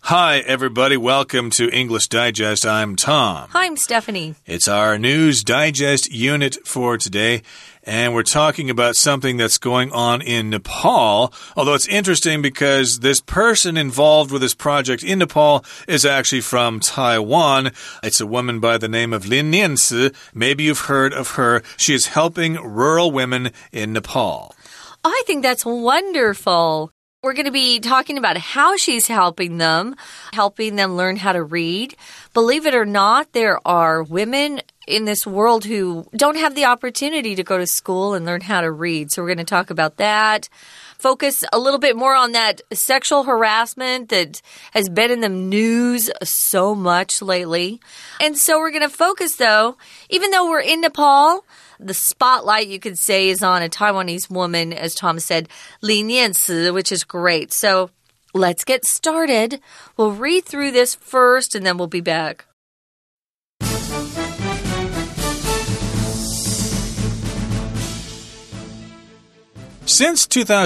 Hi, everybody. Welcome to English Digest. I'm Tom. Hi, I'm Stephanie. It's our News Digest unit for today, and we're talking about something that's going on in Nepal. Although it's interesting because this person involved with this project in Nepal is actually from Taiwan. It's a woman by the name of Lin Nianci. Maybe you've heard of her. She is helping rural women in Nepal. I think that's wonderful. We're going to be talking about how she's helping them learn how to read. Believe it or not, there are women in this world who don't have the opportunity to go to school and learn how to read. So we're going to talk about that. Focus a little bit more on that sexual harassment that has been in the news so much lately. And so we're going to focus, though, even though we're in Nepal, the spotlight, you could say, is on a Taiwanese woman, as Tom said, Lin Nianci, which is great. So let's get started. We'll read through this first, and then we'll be back. Since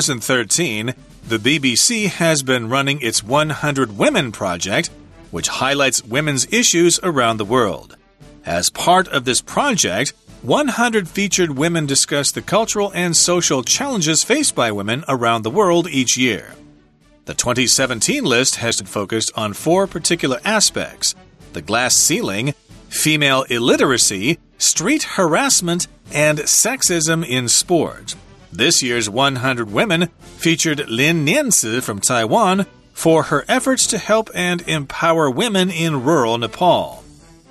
2013, the BBC has been running its 100 Women project, which highlights women's issues around the world. As part of this project, 100 featured women discuss the cultural and social challenges faced by women around the world each year. The 2017 list has focused on 4 particular aspects: the glass ceiling, female illiteracy, street harassment, and sexism in sport. This year's 100 Women featured Lin Nianci from Taiwan for her efforts to help and empower women in rural Nepal.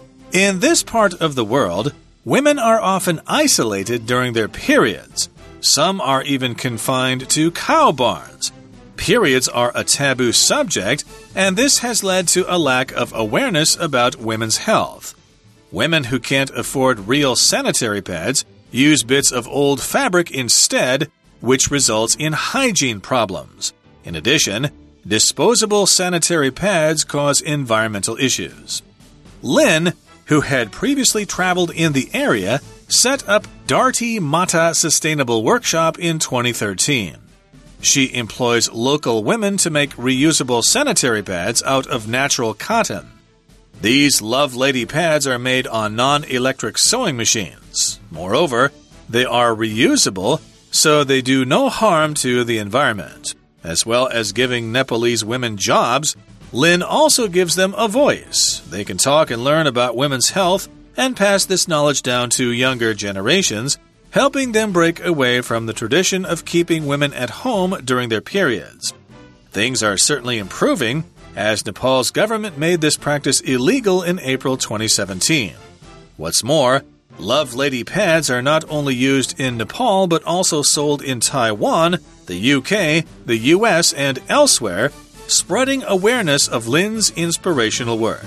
In this part of the world, women are often isolated during their periods. Some are even confined to cow barns. Periods are a taboo subject, and this has led to a lack of awareness about women's health. Women who can't afford real sanitary pads use bits of old fabric instead, which results in hygiene problems. In addition, disposable sanitary pads cause environmental issues. Lin, who had previously traveled in the area, set up Darti Mata Sustainable Workshop in 2013. She employs local women to make reusable sanitary pads out of natural cotton. These Love Lady pads are made on non-electric sewing machines. Moreover, they are reusable, so they do no harm to the environment. As well as giving Nepalese women jobs, Lin also gives them a voice. They can talk and learn about women's health and pass this knowledge down to younger generations, helping them break away from the tradition of keeping women at home during their periods. Things are certainly improving, as Nepal's government made this practice illegal in April 2017. What's more, Love Lady pads are not only used in Nepal but also sold in Taiwan, the UK, the US, and elsewhere, spreading awareness of Lin's inspirational work.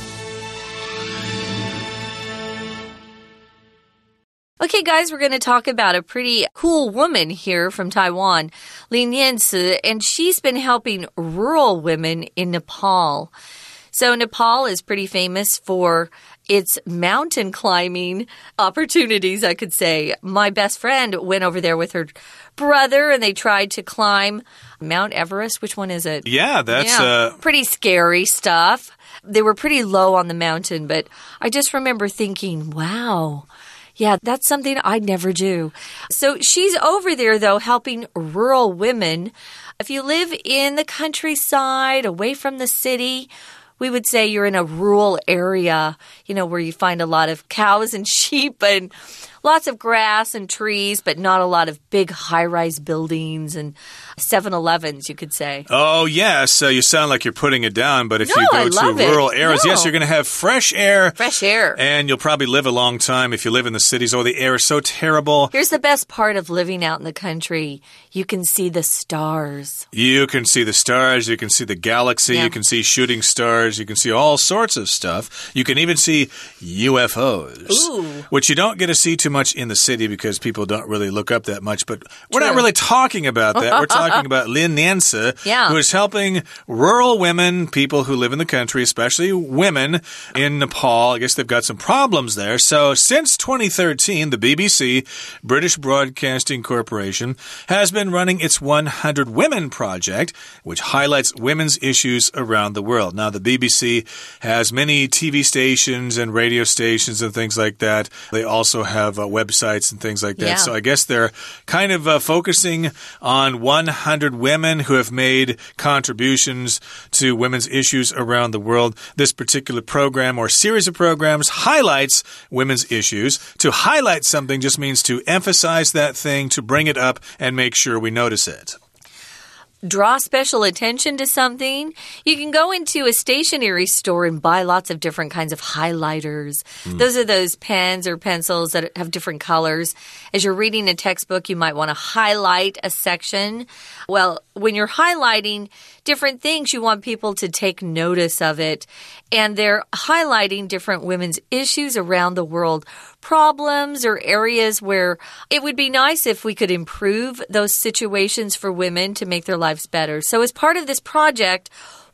Okay, guys, we're going to talk about a pretty cool woman here from Taiwan, Lin Nianci, and she's been helping rural women in Nepal. So Nepal is pretty famous for its mountain climbing opportunities, I could say. My best friend went over there with her brother, and they tried to climb Mount Everest. Which one is it? Yeah, that's pretty scary stuff. They were pretty low on the mountain, but I just remember thinking, wow. Yeah, that's something I'd never do. So she's over there, though, helping rural women. If you live in the countryside, away from the city, we would say you're in a rural area, where you find a lot of cows and sheep and lots of grass and trees, but not a lot of big high-rise buildings and 7-Elevens, you could say. Oh, yes. You sound like you're putting it down, but if you go to rural areas, yes, you're going to have fresh air. Fresh air. And you'll probably live a long time if you live in the cities. Oh, the air is so terrible. Here's the best part of living out in the country. You can see the stars. You can see the stars. You can see the galaxy. Yeah. You can see shooting stars. You can see all sorts of stuff. You can even see UFOs, Ooh. which you don't get to see too too much in the city because people don't really look up that much. But we're not really talking about that. We're talking about Lin Nianci, who is helping rural women, people who live in the country, especially women in Nepal. I guess they've got some problems there. So since 2013, the BBC, British Broadcasting Corporation, has been running its 100 Women Project, which highlights women's issues around the world. Now, the BBC has many TV stations and radio stations and things like that. They also have websites and things like that. So I guess they're kind of focusing on 100 women who have made contributions to women's issues around the world. This particular program or series of programs highlights women's issues. To highlight something just means to emphasize that thing, to bring it up and make sure we notice it. Draw special attention to something. You can go into a stationery store and buy lots of different kinds of highlighters. Those are those pens or pencils that have different colors. As you're reading a textbook, you might want to highlight a section. Well, when you're highlighting different things, you want people to take notice of it. And they're highlighting different women's issues around the world, problems or areas where it would be nice if we could improve those situations for women to make their lives better. So as part of this project,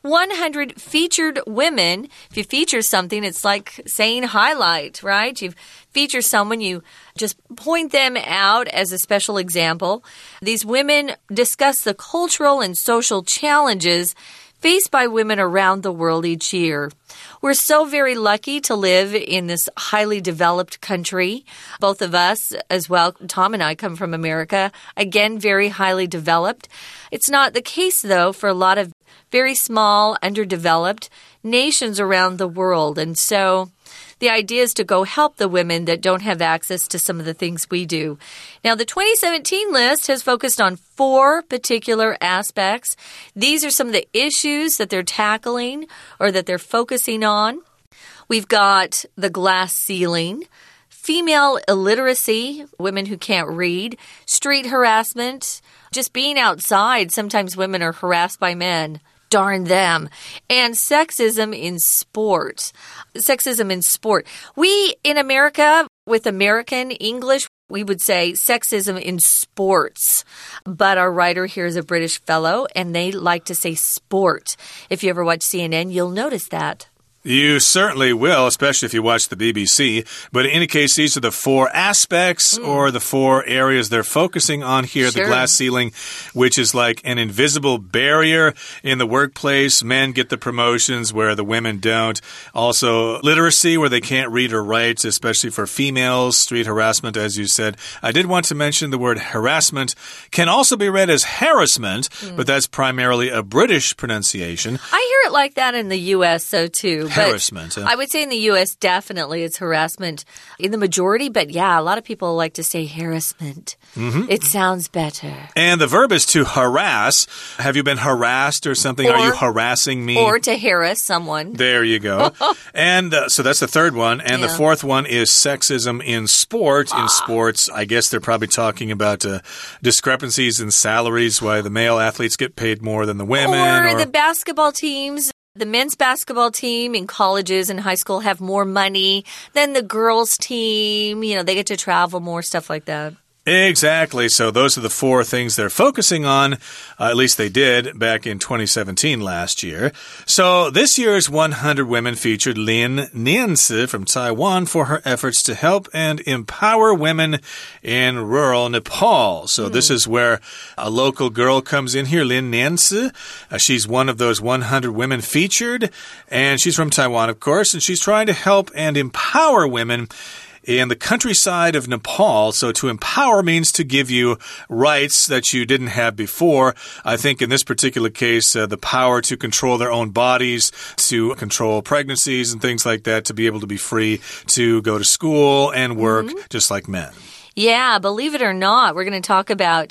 100 featured women. If you feature something, it's like saying highlight, right? You feature someone, you just point them out as a special example. These women discuss the cultural and social challenges faced by women around the world each year. We're so very lucky to live in this highly developed country. Both of us as well, Tom and I come from America, again, very highly developed. It's not the case, though, for a lot of very small, underdeveloped nations around the world. And so the idea is to go help the women that don't have access to some of the things we do. Now, the 2017 list has focused on 4 particular aspects. These are some of the issues that they're tackling or that they're focusing on. We've got the glass ceiling, female illiteracy, women who can't read, street harassment, just being outside. Sometimes women are harassed by men. Darn them. And sexism in sport. Sexism in sport. We, in America, with American English, we would say sexism in sports. But our writer here is a British fellow, and they like to say sport. If you ever watch CNN, you'll notice that. You certainly will, especially if you watch the BBC. But in any case, these are the 4 aspects or the 4 areas they're focusing on here. Sure. The glass ceiling, which is like an invisible barrier in the workplace. Men get the promotions where the women don't. Also, literacy, where they can't read or write, especially for females. Street harassment, as you said. I did want to mention the word harassment can also be read as harassment, but that's primarily a British pronunciation. I hear it like that in the U.S., so too. Harassment. I would say in the U.S., definitely it's harassment in the majority. But yeah, a lot of people like to say harassment. It sounds better. And the verb is to harass. Have you been harassed or something? Are you harassing me? Or to harass someone. There you go. And so that's the third one. And the fourth one is sexism in sport. In sports, I guess they're probably talking about discrepancies in salaries, why the male athletes get paid more than the women. Or the basketball teams. The men's basketball team in colleges and high school have more money than the girls' team. You know, they get to travel more, stuff like that. Exactly. So those are the 4 things they're focusing on. At least they did back in 2017 last year. So this year's 100 Women featured Lin Nianci from Taiwan for her efforts to help and empower women in rural Nepal. So this is where a local girl comes in here, Lin Nianci. She's one of those 100 women featured, and she's from Taiwan, of course, and she's trying to help and empower women in the countryside of Nepal. So to empower means to give you rights that you didn't have before. I think in this particular case, the power to control their own bodies, to control pregnancies and things like that, to be able to be free to go to school and work just like men. Yeah, believe it or not, we're going to talk about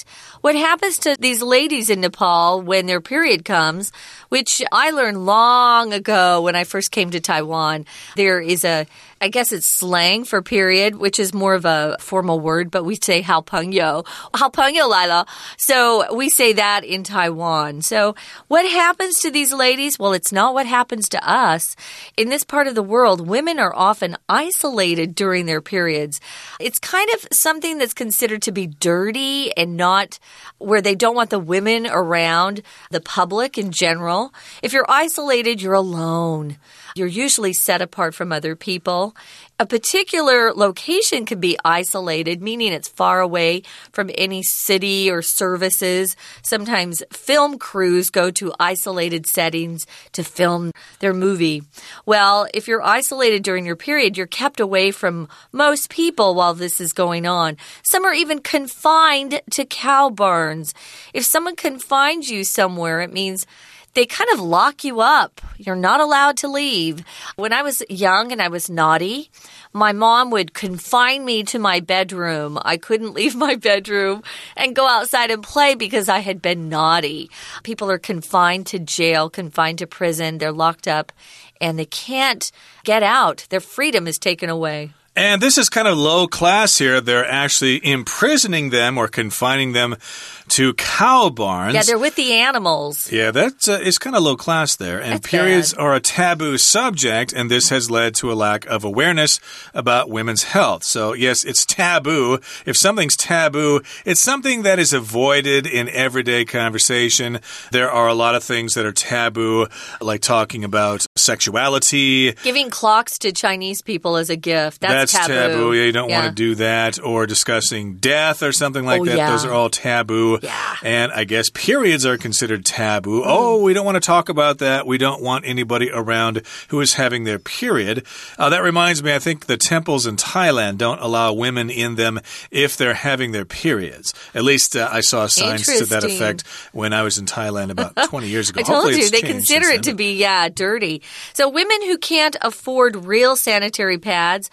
What happens to these ladies in Nepal when their period comes, which I learned long ago when I first came to Taiwan. There is I guess it's slang for period, which is more of a formal word, but we say 好朋友. 好朋友来了. So we say that in Taiwan. So what happens to these ladies? Well, it's not what happens to us. In this part of the world, women are often isolated during their periods. It's kind of something that's considered to be dirty and not where they don't want the women around the public in general. If you're isolated, you're alone. You're usually set apart from other people. A particular location can be isolated, meaning it's far away from any city or services. Sometimes film crews go to isolated settings to film their movie. Well, if you're isolated during your period, you're kept away from most people while this is going on. Some are even confined to cow barns. If someone confines you somewhere, it means they kind of lock you up. You're not allowed to leave. When I was young and I was naughty, my mom would confine me to my bedroom. I couldn't leave my bedroom and go outside and play because I had been naughty. People are confined to jail, confined to prison. They're locked up and they can't get out. Their freedom is taken away. And this is kind of low class here. They're actually imprisoning them or confining them to cow barns. Yeah, they're with the animals. Yeah, that is kind of low class there. And That's periods bad. are a taboo subject, and this has led to a lack of awareness about women's health. So, yes, it's taboo. If something's taboo, it's something that is avoided in everyday conversation. There are a lot of things that are taboo, like talking about sexuality. Giving clocks to Chinese people as a gift. That's taboo. Yeah, you don't want to do that. Or discussing death or something like that. Yeah. Those are all taboo. Yeah. And I guess periods are considered taboo. Oh, we don't want to talk about that. We don't want anybody around who is having their period. That reminds me, I think the temples in Thailand don't allow women in them if they're having their periods. At least I saw signs to that effect when I was in Thailand about 20 years ago. I told you, they consider it to be, dirty. So women who can't afford real sanitary pads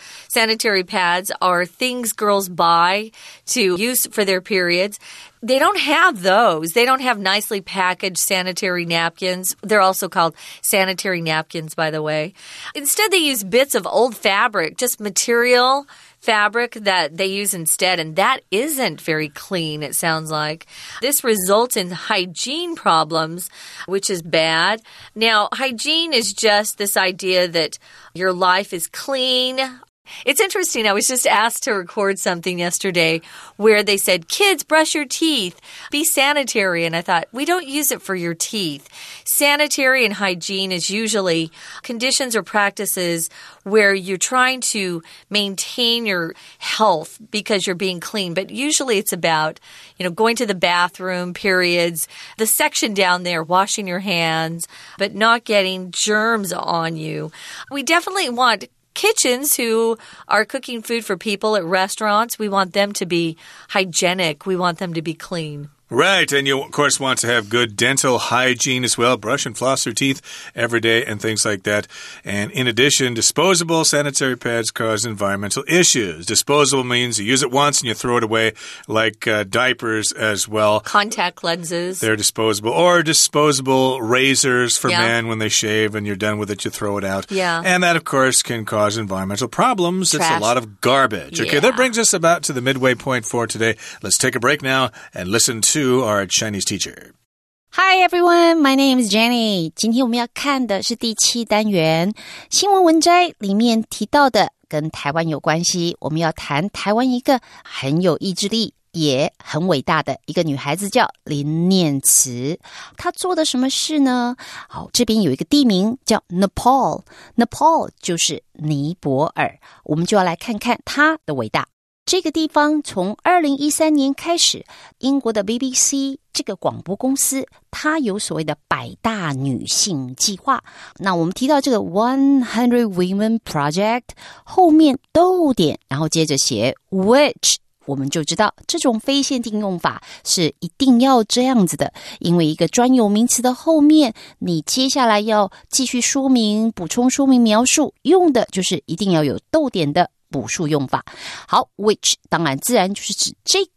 are things girls buy to use for their periods. They don't have those. They don't have nicely packaged sanitary napkins. They're also called sanitary napkins, by the way. Instead, they use bits of old fabric, just material fabric that they use instead, and that isn't very clean, it sounds like. This results in hygiene problems, which is bad. Now, hygiene is just this idea that your life is clean. It's interesting. I was just asked to record something yesterday where they said, kids, brush your teeth, be sanitary. And I thought, we don't use it for your teeth. Sanitary and hygiene is usually conditions or practices where you're trying to maintain your health because you're being clean. But usually it's about, going to the bathroom, periods, the section down there, washing your hands, but not getting germs on you. We definitely want kitchens who are cooking food for people at restaurants. We want them to be hygienic. We want them to be clean. Right, and you, of course, want to have good dental hygiene as well. Brush and floss your teeth every day and things like that. And in addition, disposable sanitary pads cause environmental issues. Disposable means you use it once and you throw it away, like diapers as well. Contact lenses. They're disposable. Or disposable razors for men when they shave and you're done with it, you throw it out. Yeah. And that, of course, can cause environmental problems. Trash. It's a lot of garbage. Yeah. Okay, that brings us about to the midway point for today. Let's take a break now and listen to our Chinese teacher. Hi everyone, my name is Jenny. 今天我们要看的是第7单元新闻文摘里面提到的跟台湾有关系。我们要谈台湾一个很有意志力也很伟大的一个女孩子叫林念慈。她做的什么事呢？好，这边有一个地名叫 Nepal 就是尼泊尔。我们就要来看看她的伟大。这个地方从2013年开始，英国的 BBC 这个广播公司，它有所谓的100大女性计划。那我们提到这个100 Women Project 后面逗点，然后接着写 which， 我们就知道这种非限定用法是一定要这样子的，因为一个专有名词的后面，你接下来要继续说明、补充说明、描述，用的就是一定要有逗点的补述用法。好 which 当然自然就是指这个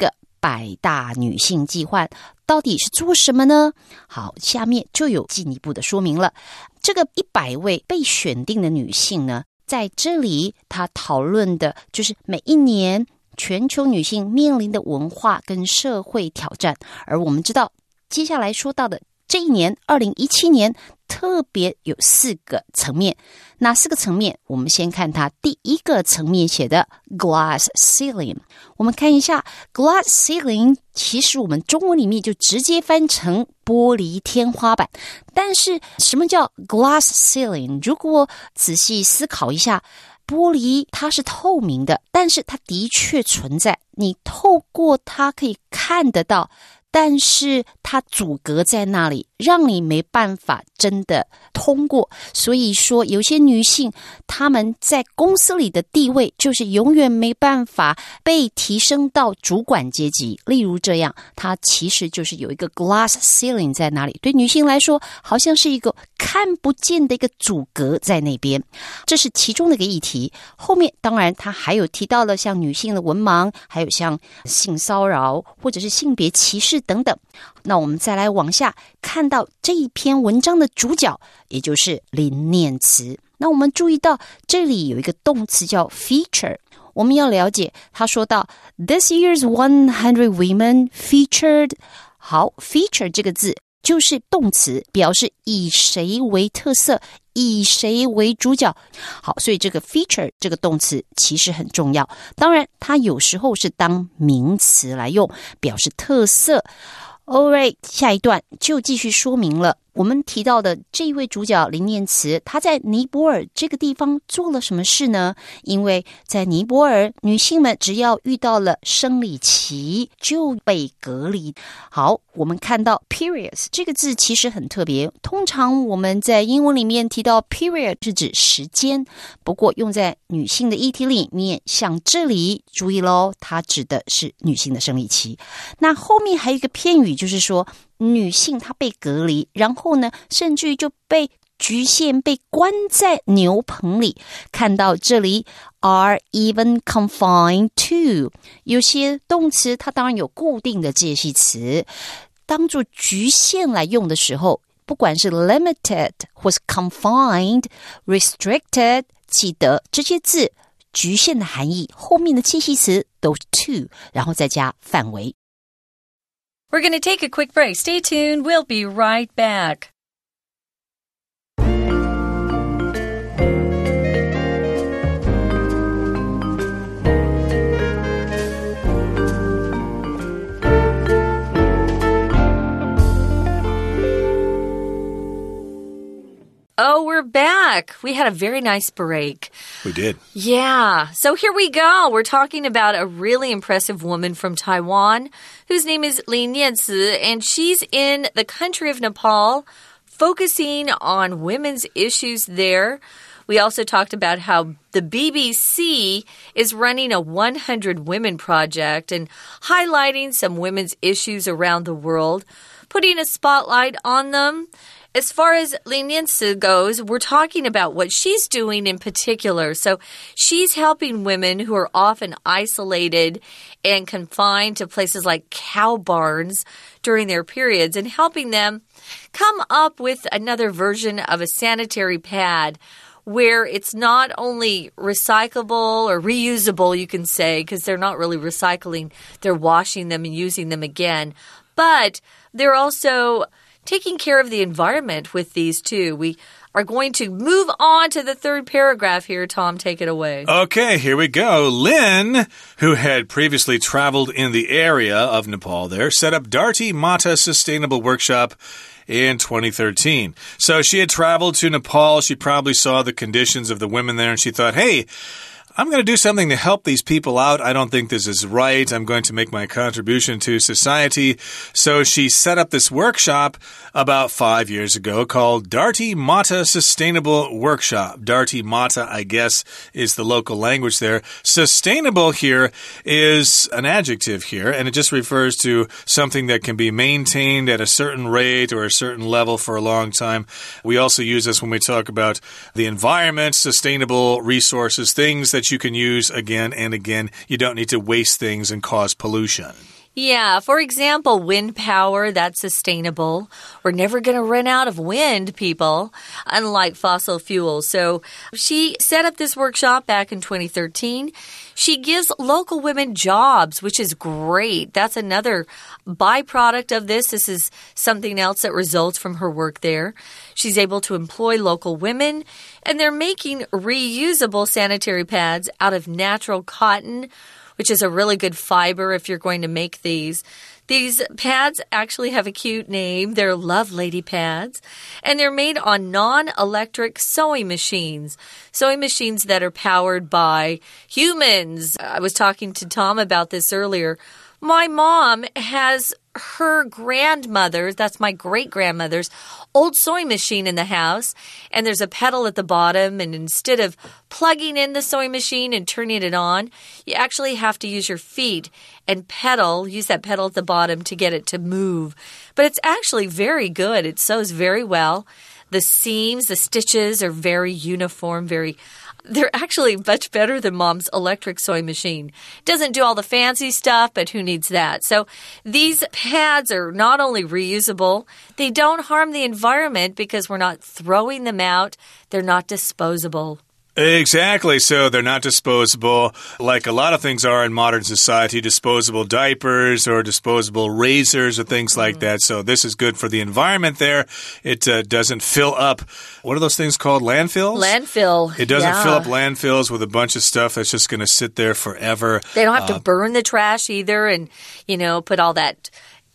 100大女性计划到底是做什么呢？好，下面就有进一步的说明了。这个100位被选定的女性呢，在这里她讨论的就是每一年全球女性面临的文化跟社会挑战。而我们知道接下来说到的这一年2017年特别有4个层面。哪4个层面？我们先看它第一个层面写的 glass ceiling。 我们看一下 glass ceiling， 其实我们中文里面就直接翻成玻璃天花板。但是什么叫 glass ceiling？ 如果仔细思考一下，玻璃它是透明的，但是它的确存在，你透过它可以看得到，但是它阻隔在那里，让你没办法真的通过。所以说有些女性她们在公司里的地位就是永远没办法被提升到主管阶级。例如这样，它其实就是有一个 glass ceiling 在那里，对女性来说好像是一个看不见的一个阻隔在那边。这是其中的一个议题。后面当然它还有提到了像女性的文盲，还有像性骚扰或者是性别歧视等等。那我们再来往下看到这一篇文章的主角，也就是林念慈。那我们注意到这里有一个动词叫 feature， 我们要了解他说到 This year's 100 women featured。 好， feature 这个字就是动词，表示以谁为特色，以谁为主角。好，所以这个 feature 这个动词其实很重要。当然它有时候是当名词来用，表示特色。Alright， 下一段就继续说明了我们提到的这一位主角林念慈，她在尼泊尔这个地方做了什么事呢？因为在尼泊尔，女性们只要遇到了生理期就被隔离。好，我们看到 periods 这个字其实很特别，通常我们在英文里面提到 period 是指时间，不过用在女性的议题里面，像这里注意咯，它指的是女性的生理期。那后面还有一个片语，就是说女性她被隔离，然后呢甚至于就被局限，被关在牛棚里。看到这里 are even confined to， 有些动词它当然有固定的介系词，当作局限来用的时候，不管是 limited 或是 confined restricted， 记得这些字局限的含义后面的介系词都是 to， 然后再加范围。 We're going to take a quick break. Stay tuned. We'll be right back. Oh, we're back. We had a very nice break. We did. Yeah. So here we go. We're talking about a really impressive woman from Taiwan whose name is Li Nianci, and she's in the country of Nepal, focusing on women's issues there. We also talked about how the BBC is running a 100 Women project and highlighting some women's issues around the world, putting a spotlight on them.As far as Li Nianci goes, we're talking about what she's doing in particular. So she's helping women who are often isolated and confined to places like cow barns during their periods and helping them come up with another version of a sanitary pad where it's not only recyclable or reusable, you can say, because they're not really recycling. They're washing them and using them again. But they're also...taking care of the environment with these two. We are going to move on to the third paragraph here. Tom, take it away. Okay, here we go. Lynn, who had previously traveled in the area of Nepal there, set up Dharti Mata Sustainable Workshop in 2013. So she had traveled to Nepal. She probably saw the conditions of the women there, and she thought, hey,I'm going to do something to help these people out. I don't think this is right. I'm going to make my contribution to society. So she set up this workshop about 5 years ago called Dharti Mata Sustainable Workshop. Dharti Mata, I guess, is the local language there. Sustainable here is an adjective here, and it just refers to something that can be maintained at a certain rate or a certain level for a long time. We also use this when we talk about the environment, sustainable resources, things that you can use again and again. You don't need to waste things and cause pollution. Yeah, for example, wind power, that's sustainable. We're never going to run out of wind, people, unlike fossil fuels. So she set up this workshop back in 2013. She gives local women jobs, which is great. That's another byproduct of this. This is something else that results from her work there. She's able to employ local women, and they're making reusable sanitary pads out of natural cotton, which is a really good fiber if you're going to make these. These pads actually have a cute name. They're Love Lady pads, and they're made on non-electric sewing machines that are powered by humans. I was talking to Tom about this earlier. My mom has her grandmother's, that's my great-grandmother's, old sewing machine in the house, and there's a pedal at the bottom, and instead of plugging in the sewing machine and turning it on, you actually have to use your feet and use that pedal at the bottom to get it to move. But it's actually very good. It sews very well. The seams, the stitches are very uniform, they're actually much better than Mom's electric sewing machine. Doesn't do all the fancy stuff, but who needs that? So these pads are not only reusable, they don't harm the environment because we're not throwing them out. They're not disposable. Exactly. So they're not disposable like a lot of things are in modern society, disposable diapers or disposable razors or things like that. So this is good for the environment there. It doesn't fill up, what are those things called? Landfills? Landfill. It doesn't fill up landfills with a bunch of stuff that's just going to sit there forever. They don't have to burn the trash either and, put all that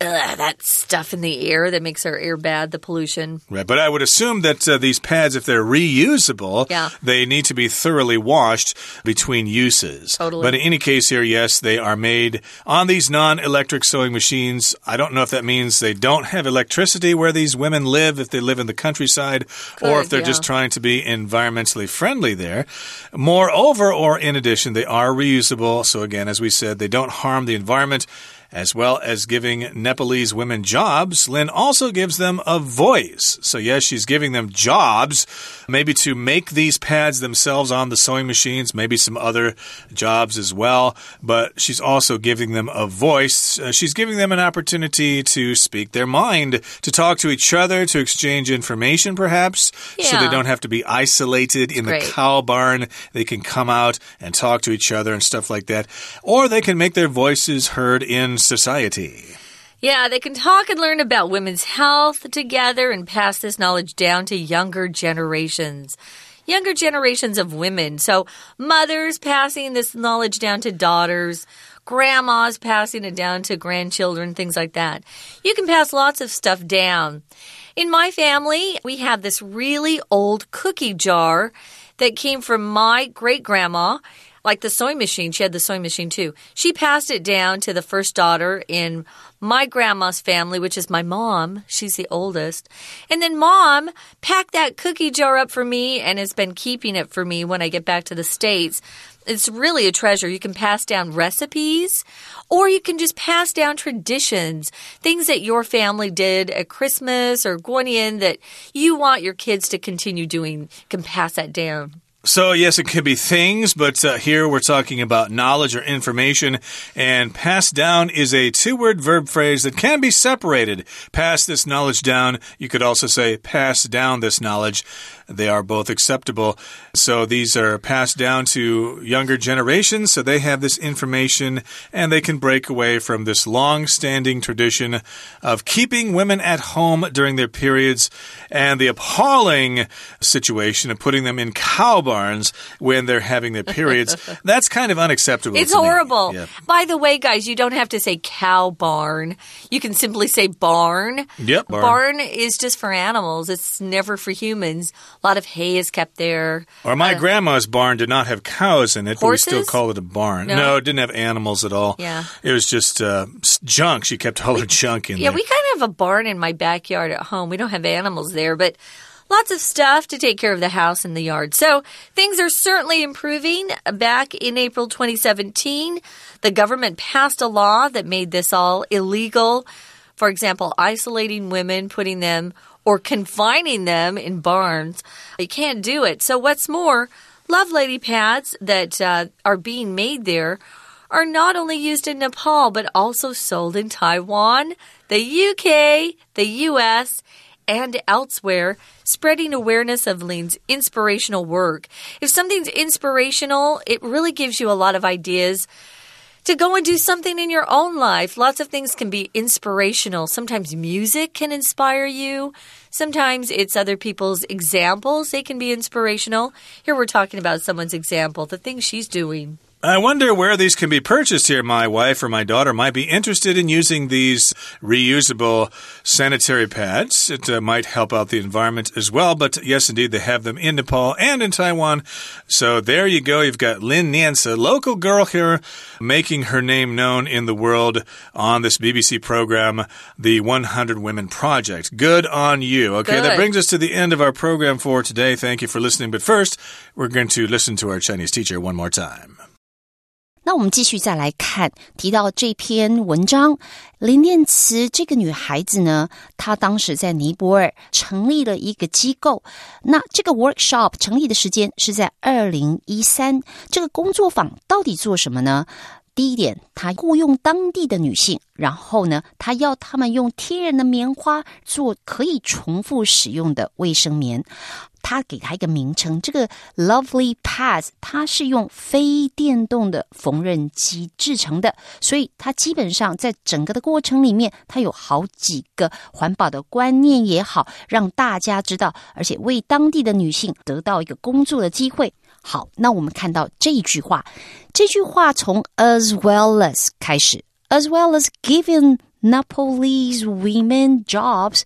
stuff in the air that makes our air bad, the pollution. Right, but I would assume that these pads, if they're reusable, they need to be thoroughly washed between uses. Totally. But in any case here, yes, they are made on these non-electric sewing machines. I don't know if that means they don't have electricity where these women live, if they live in the countryside, or if they're just trying to be environmentally friendly there. Moreover, or in addition, they are reusable. So again, as we said, they don't harm the environment. As well as giving Nepalese women jobs, Lynn also gives them a voice. So yes, she's giving them jobs, maybe to make these pads themselves on the sewing machines, maybe some other jobs as well. But she's also giving them a voice. She's giving them an opportunity to speak their mind, to talk to each other, to exchange information perhaps, so they don't have to be isolated in the cow barn. They can come out and talk to each other and stuff like that. Or they can make their voices heard in society. Yeah, they can talk and learn about women's health together and pass this knowledge down to younger generations of women. So mothers passing this knowledge down to daughters, grandmas passing it down to grandchildren, things like that. You can pass lots of stuff down. In my family, we have this really old cookie jar that came from my great-grandma. Like the sewing machine, she had the sewing machine too. She passed it down to the first daughter in my grandma's family, which is my mom. She's the oldest. And then Mom packed that cookie jar up for me and has been keeping it for me when I get back to the States. It's really a treasure. You can pass down recipes, or you can just pass down traditions, things that your family did at Christmas or Guanyin that you want your kids to continue doing. You can pass that down. So, yes, it could be things, but here we're talking about knowledge or information, and pass down is a two-word verb phrase that can be separated. Pass this knowledge down. You could also say pass down this knowledge. They are both acceptable. So these are passed down to younger generations, so they have this information, and they can break away from this long-standing tradition of keeping women at home during their periods and the appalling situation of putting them in cow barns when they're having their periods. That's kind of unacceptable. It's horrible. Yeah. By the way, guys, you don't have to say cow barn. You can simply say barn. Yep, barn is just for animals. It's never for humans. A lot of hay is kept there. Or my grandma's barn did not have cows in it, horses? But we still call it a barn. No, it didn't have animals at all. Yeah. It was just junk. She kept all her junk in there. Yeah, we kind of have a barn in my backyard at home. We don't have animals there, but lots of stuff to take care of the house and the yard. So things are certainly improving. Back in April 2017, the government passed a law that made this all illegal. For example, isolating women, putting them or confining them in barns. You can't do it. So what's more, Love Lady pads that are being made there are not only used in Nepal, but also sold in Taiwan, the UK, the US, and elsewhere, spreading awareness of Lin's inspirational work. If something's inspirational, it really gives you a lot of ideas to go and do something in your own life. Lots of things can be inspirational. Sometimes music can inspire you. Sometimes it's other people's examples. They can be inspirational. Here we're talking about someone's example, the things she's doing. I wonder where these can be purchased here. My wife or my daughter might be interested in using these reusable sanitary pads. It might help out the environment as well. But yes, indeed, they have them in Nepal and in Taiwan. So there you go. You've got Lin Niance, a local girl here, making her name known in the world on this BBC program, the 100 Women Project. Good on you. Okay, Good. That brings us to the end of our program for today. Thank you for listening. But first, we're going to listen to our Chinese teacher one more time. 那我们继续再来看，提到这篇文章，林念慈这个女孩子呢，她当时在尼泊尔成立了一个机构。那这个 workshop 成立的时间是在2013，这个工作坊到底做什么呢？第一点，他雇用当地的女性，然后呢，他要他们用天然的棉花做可以重复使用的卫生棉。他给他一个名称，这个 Lovely Pads 它是用非电动的缝纫机制成的，所以它基本上在整个的过程里面，它有好几个环保的观念也好，让大家知道，而且为当地的女性得到一个工作的机会。好，那我们看到这一句话，这句话从 as well as 开始， as well as giving Nepalese women jobs,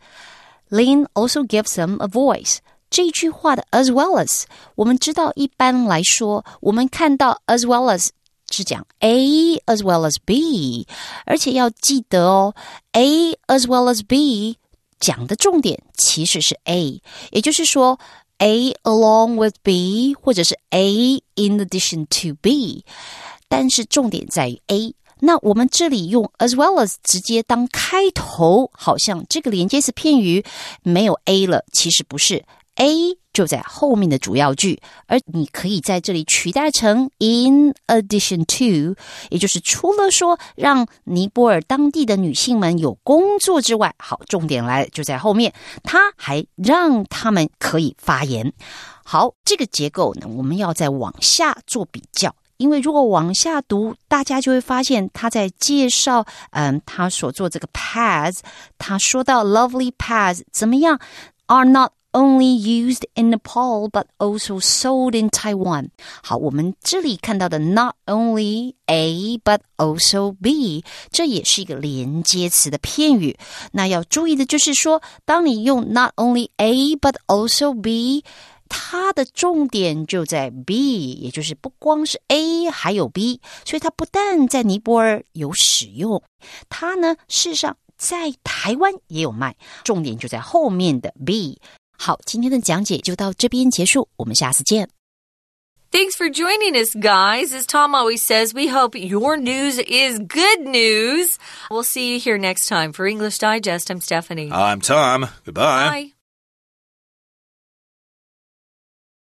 Lin also gives them a voice。这句话的 as well as 我们知道一般来说我们看到 as well as 是讲 A as well as B 而且要记得哦 A as well as B 讲的重点其实是 A 也就是说 A along with B 或者是 A in addition to B 但是重点在于 A那我们这里用 as well as 直接当开头好像这个连接词片语没有 A 了其实不是A 就在后面的主要句，而你可以在这里取代成 in addition to， 也就是除了说让尼泊尔当地的女性们有工作之外，好，重点来了就在后面，他还让他们可以发言。好，这个结构呢，我们要再往下做比较。因为如果往下读，大家就会发现他在介绍他所做这个 pads， 他说到 lovely pads 怎么样 are not only used in Nepal but also sold in Taiwan. 好，我们这里看到的 not only A but also B 这也是一个连接词的片语。那要注意的就是说，当你用 not only A but also B它的重点就在 B 也就是不光是 A 还有 B 所以它不但在尼泊尔有使用它呢事实上在台湾也有卖重点就在后面的 B好，今天的讲解就到这边结束，我们下次见。 Thanks for joining us, guys. As Tom always says, we hope your news is good news. We'll see you here next time. For English Digest, I'm Stephanie. I'm Tom. Goodbye. Bye.